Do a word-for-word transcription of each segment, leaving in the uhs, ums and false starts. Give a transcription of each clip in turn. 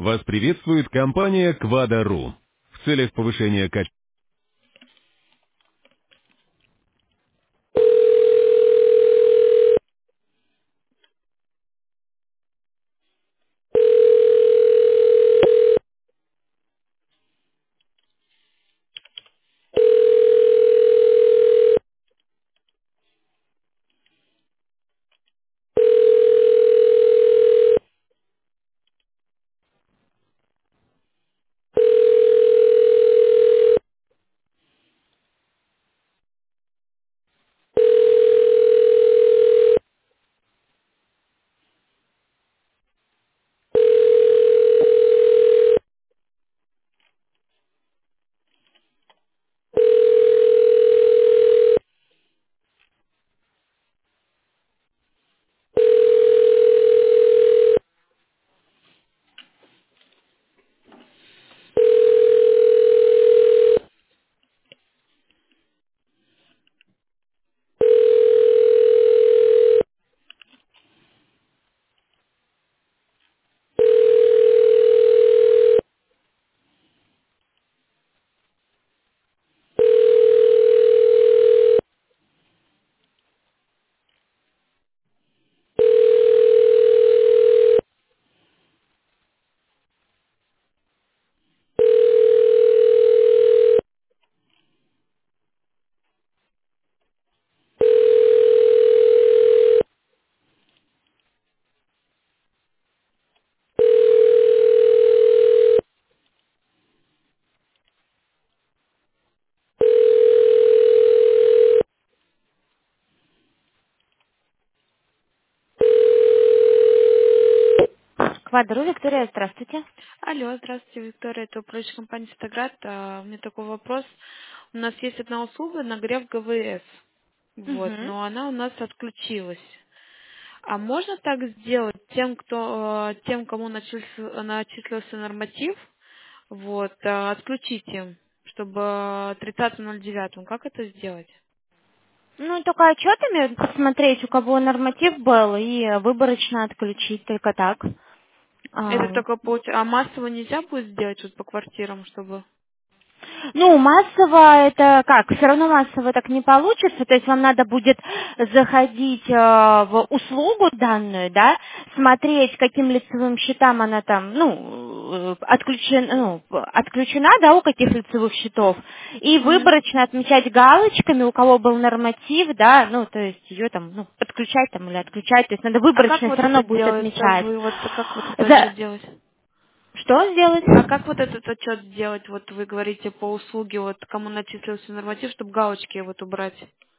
Вас приветствует компания Quadro. В целях повышения качества... Квадру, Виктория, здравствуйте. Алло, здравствуйте, Виктория, это управляющая компания «Фотограф». А, У меня такой вопрос. У нас есть одна услуга, нагрев ГВС, вот, Мгм. но она у нас отключилась. А можно так сделать тем, кто, э, тем, кому начислился, начислился норматив, вот, э, отключить им, чтобы тридцатого ноль девятого, как это сделать? Ну, только отчетами посмотреть, у кого норматив был, и выборочно отключить, только так. Это А, только по... А массово нельзя будет сделать вот по квартирам, чтобы... Ну, массово это как? Все равно массово так не получится. То есть вам надо будет заходить э, в услугу данную, да, смотреть, каким лицевым счетам она там, ну, отключена, ну, отключена, да, у каких лицевых счетов, и Мгм. выборочно отмечать галочками, у кого был норматив, да, ну, то есть ее там, ну, подключать там или отключать, то есть надо А как выборочно вот все равно это будет делается, отмечать. вывод, как вот это За... отчет делать? Что А сделать? как вот этот отчет сделать? Вот вы говорите по услуге, вот кому начислился норматив, чтобы галочки вот убрать.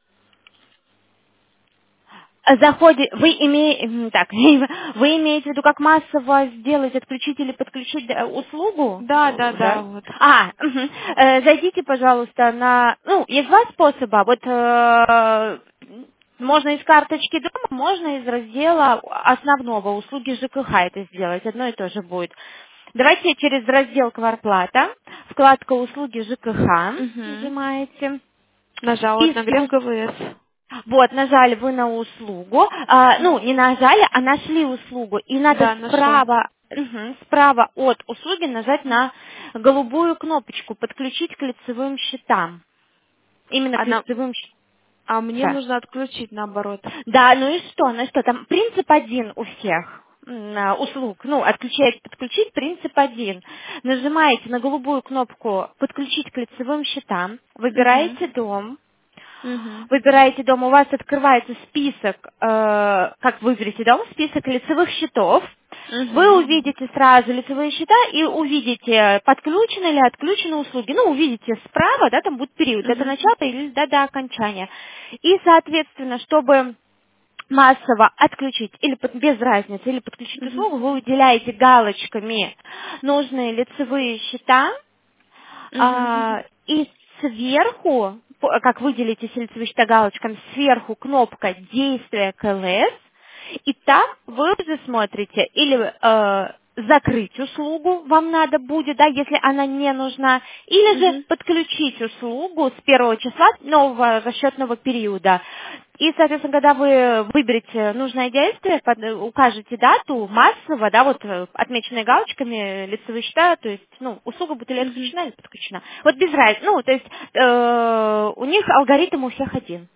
Заходи, вы имеете, так, вы имеете в виду, как массово сделать, отключить или подключить э, услугу, Да, да, Э, да, да? вот. А, мгм. Э, зайдите, пожалуйста, на, ну, есть два способа, вот э, можно из карточки дома, можно из раздела основного услуги ЖКХ это сделать, одно и то же будет. Давайте через раздел «Квартплата», вкладка «Услуги ЖКХ» Угу. нажимаете. Нажала И вот нагрев смо- ГВС. вот, нажали вы на услугу, а, ну, не нажали, а нашли услугу, и надо Да, нашла. справа, мгм, справа от услуги нажать на голубую кнопочку «Подключить к лицевым счетам». Именно к Она, лицевым счетам. а мне Да. нужно отключить наоборот. Да, ну и что, ну и что, там принцип один у всех м, а, услуг, ну, отключать, подключить, принцип один. Нажимаете на голубую кнопку «Подключить к лицевым счетам», Угу. выбираете дом, Угу. выбираете дом, у вас открывается список, э, как выберете дом, список лицевых счетов. Вы Угу. увидите сразу лицевые счета и увидите, подключены или отключены услуги. Ну, увидите справа, да, там будет период, это Угу. начало или да, до окончания. И, соответственно, чтобы массово отключить или под- без разницы, или подключить Угу. услугу, вы выделяете галочками нужные лицевые счета, Угу. а, и сверху, по- как выделите лицевые счета галочками, сверху кнопка «Действие КЛС», и там вы уже смотрите или э, закрыть услугу вам надо будет, да, если она не нужна, или же Мгм. подключить услугу с первого числа нового расчетного периода. И, соответственно, когда вы выберете нужное действие, под- укажете дату массово, да, вот э, отмеченные галочками лицевые счета, то есть, ну, услуга будет или Мгм. отключена, или подключена. Вот без разницы, ну, то есть э, у них алгоритм у всех один.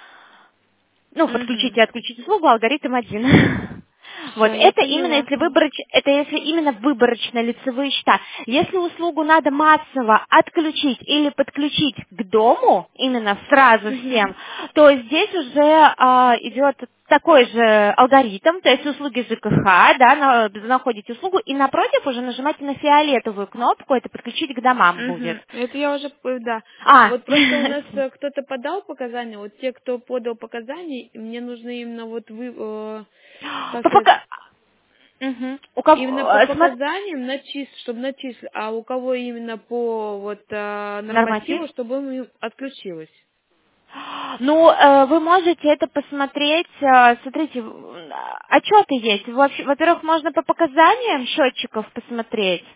Ну, подключить Мгм. и отключить услугу, алгоритм один. Вот, Все, я это именно поняла. если выборочь, это если именно выборочно лицевые счета. Если услугу надо массово отключить или подключить к дому, именно сразу Мгм. всем, то здесь уже а, идет такой же алгоритм, то есть услуги ЖКХ, да, на- находите услугу, и напротив уже нажимаете на фиолетовую кнопку, это подключить к домам будет. Мгм. Это я уже, п- да. А, Вот просто у нас э, кто-то подал показания, вот те, кто подал показания, мне нужно именно вот вы, э, как по сказать, пока- Мгм. У кого, именно по э, смо- показаниям начислить, чтобы начислить, а у кого именно по вот э, Норматив? нормативу, чтобы им отключилось. Ну, э, вы можете это посмотреть, э, смотрите, м, отчеты есть. Вообще, во-первых, можно по показаниям счетчиков посмотреть.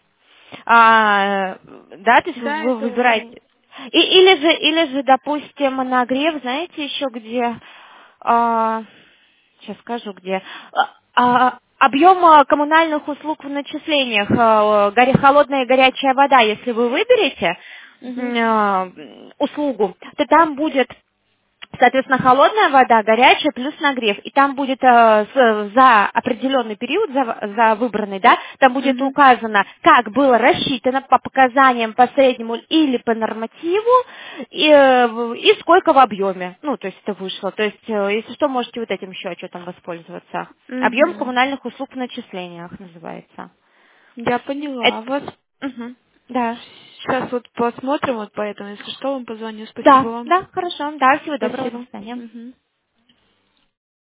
А, да, то есть вы Да, вы это выбираете. И, или же, или же, допустим, нагрев, знаете, еще где, а, сейчас скажу где, а, а, объем а, коммунальных услуг в начислениях, а, горе- холодная и горячая вода, если вы выберете Мгм. м, а, услугу, то там будет, соответственно, холодная вода, горячая плюс нагрев. И там будет э, с- за определенный период, за, за выбранный, да, там будет Мгм. указано, как было рассчитано по показаниям, по среднему или по нормативу, и, э, в- и сколько в объеме. Ну, то есть это вышло. То есть, э, если что, можете вот этим еще счетом воспользоваться. Объем Мгм. коммунальных услуг в начислениях называется. Я поняла. Это- А вас Мгм. Да. сейчас вот посмотрим вот поэтому, если что, вам позвоню. Спасибо Да, вам. да, хорошо. Да, всего доброго, до Спасибо. свидания. Мгм.